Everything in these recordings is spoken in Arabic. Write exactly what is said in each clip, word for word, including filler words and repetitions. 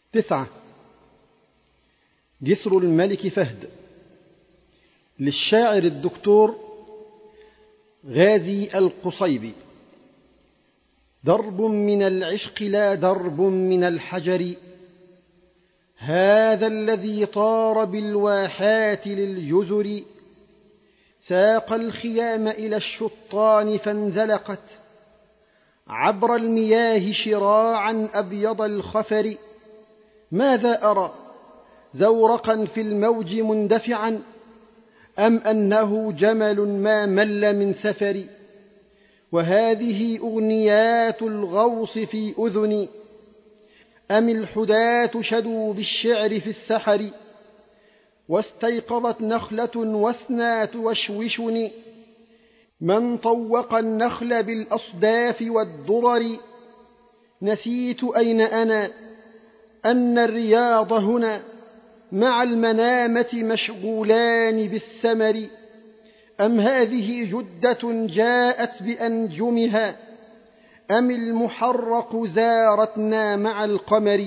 تسعة. جسر الملك فهد للشاعر الدكتور غازي القصيبي. درب من العشق لا درب من الحجر، هذا الذي طار بالواحات للجزر، ساق الخيام إلى الشطان فانزلقت عبر المياه شراعا أبيض الخفر. ماذا أرى زورقا في الموج مندفعا، أم أنه جمل ما مل من سفر؟ وهذه أغنيات الغوص في أذني، أم الحداة شدوا بالشعر في السحر؟ واستيقظت نخلة واسنى توشوشني، من طوق النخل بالأصداف والدرر؟ نسيت أين أنا، أن الرياض هنا مع المنامة مشغولان بالسمر. أم هذه جدة جاءت بأنجمها، أم المحرق زارتنا مع القمر؟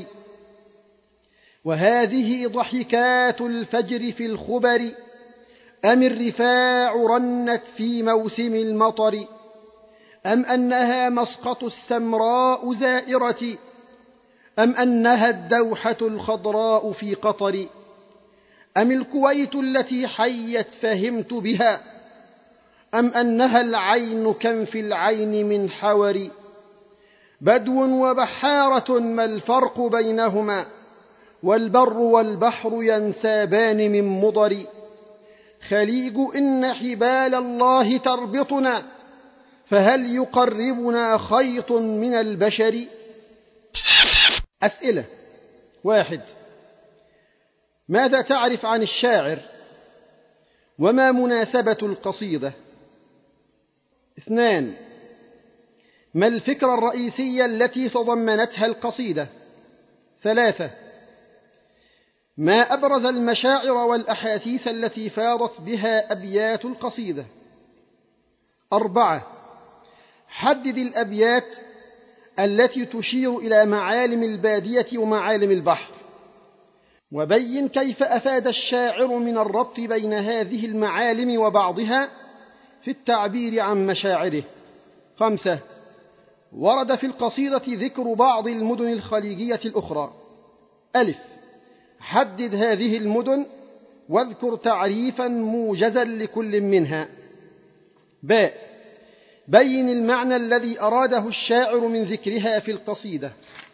وهذه ضحكات الفجر في الخبر، أم الرفاع رنت في موسم المطر؟ أم أنها مسقط السمراء زائرة، أم أنها الدوحة الخضراء في قطر؟ أم الكويت التي حيت فهمت بها، أم أنها العين كم في العين من حور؟ بدو وبحارة ما الفرق بينهما، والبر والبحر ينسابان من مضر. خليج إن حبال الله تربطنا، فهل يقربنا خيط من البشر؟ أسئلة. واحد. ماذا تعرف عن الشاعر؟ وما مناسبة القصيدة؟ اثنان. ما الفكرة الرئيسية التي تضمنتها القصيدة؟ ثلاثة. ما أبرز المشاعر والأحاسيس التي فاضت بها أبيات القصيدة؟ أربعة. حدد الأبيات التي تشير إلى معالم البادية ومعالم البحر، وبين كيف أفاد الشاعر من الربط بين هذه المعالم وبعضها في التعبير عن مشاعره. خمسة. ورد في القصيدة ذكر بعض المدن الخليجية الأخرى. ألف. حدد هذه المدن واذكر تعريفا موجزا لكل منها. باء. بين المعنى الذي أراده الشاعر من ذكرها في القصيدة.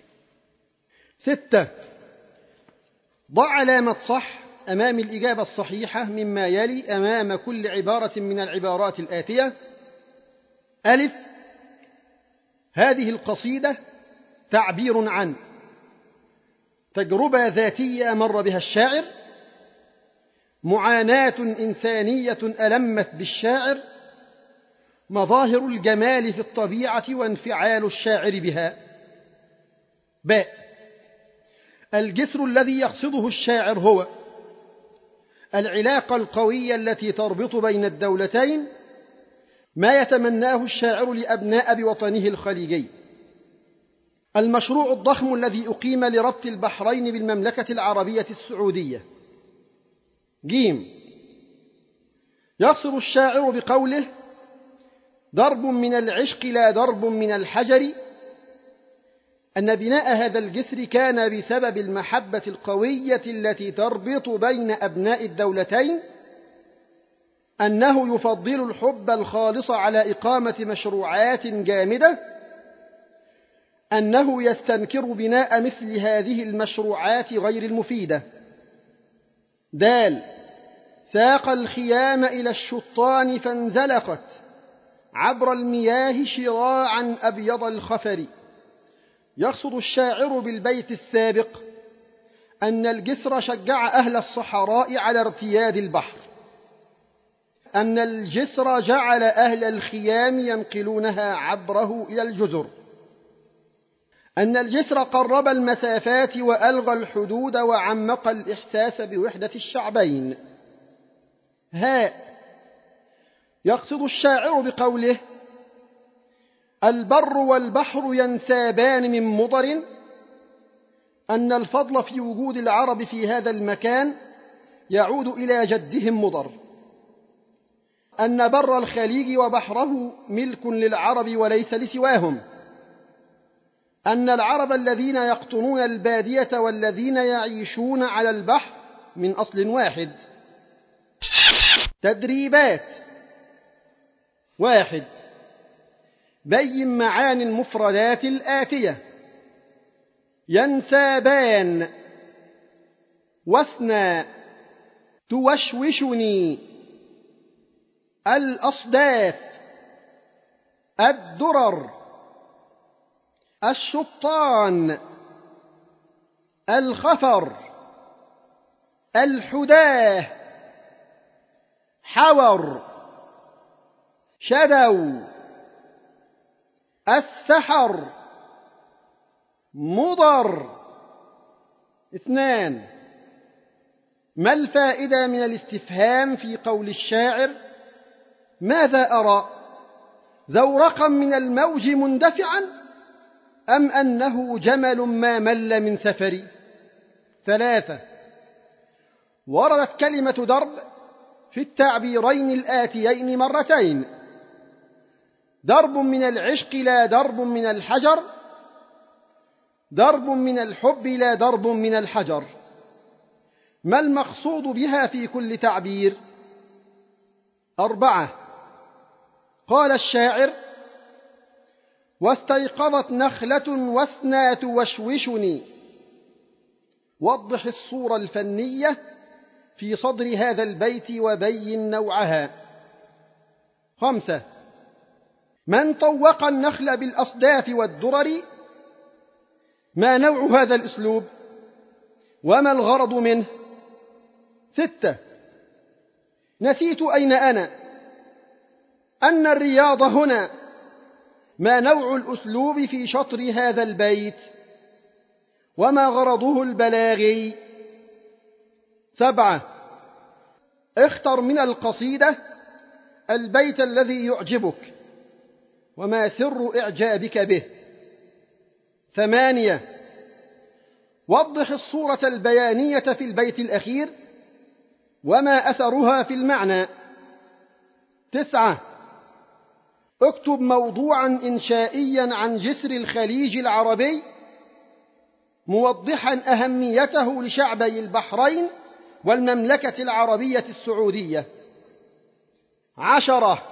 ستة. ضع علامة صح أمام الإجابة الصحيحة مما يلي أمام كل عبارة من العبارات الآتية. ألف. هذه القصيدة تعبير عن تجربة ذاتية مر بها الشاعر، معاناة إنسانية ألمت بالشاعر، مظاهر الجمال في الطبيعة وانفعال الشاعر بها. باء. الجسر الذي يقصده الشاعر هو العلاقة القوية التي تربط بين الدولتين، ما يتمناه الشاعر لأبناء بوطنه الخليجي، المشروع الضخم الذي أقيم لربط البحرين بالمملكة العربية السعودية. جيم. يقصد الشاعر بقوله درب من العشق لا درب من الحجر أن بناء هذا الجسر كان بسبب المحبة القوية التي تربط بين أبناء الدولتين، أنه يفضل الحب الخالص على إقامة مشروعات جامدة، أنه يستنكر بناء مثل هذه المشروعات غير المفيدة. دال. ساق الخيام إلى الشطان فانزلقت عبر المياه شراعا أبيض الخفر. يقصد الشاعر بالبيت السابق أن الجسر شجع أهل الصحراء على ارتياد البحر، أن الجسر جعل أهل الخيام ينقلونها عبره إلى الجزر، أن الجسر قرب المسافات وألغى الحدود وعمق الإحساس بوحدة الشعبين. هاء. يقصد الشاعر بقوله البر والبحر ينسابان من مضر أن الفضل في وجود العرب في هذا المكان يعود إلى جدهم مضر، أن بر الخليج وبحره ملك للعرب وليس لسواهم، أن العرب الذين يقطنون البادية والذين يعيشون على البحر من أصل واحد. تدريبات: واحد، بين معاني المفردات الآتية: ينسابان، وثنى، توشوشني، الأصداف، الدرر، الشطان، الخفر، الحداه، حور، شدو، السحر، مضر. اثنان، ما الفائدة من الاستفهام في قول الشاعر: ماذا أرى؟ زورقا من الموج مندفعا، أم أنه جمل ما مل من سفري؟ ثلاثة، وردت كلمة درب في التعبيرين الآتيين مرتين: درب من العشق لا درب من الحجر، درب من الحب لا درب من الحجر. ما المقصود بها في كل تعبير؟ أربعة، قال الشاعر: واستيقظت نخلة وثنى توشوشني. وضح الصورة الفنية في صدر هذا البيت وبين نوعها. خمسة، من طوق النخل بالأصداف والدرر؟ ما نوع هذا الأسلوب وما الغرض منه؟ ستة، نسيت أين أنا، أن الرياض هنا. ما نوع الأسلوب في شطر هذا البيت وما غرضه البلاغي؟ سبعة، اختر من القصيدة البيت الذي يعجبك وما سر إعجابك به. ثمانية، وضح الصورة البيانية في البيت الأخير وما أثرها في المعنى. تسعة، اكتب موضوعا إنشائيا عن جسر الخليج العربي موضحا أهميته لشعبي البحرين والمملكة العربية السعودية. عشرة،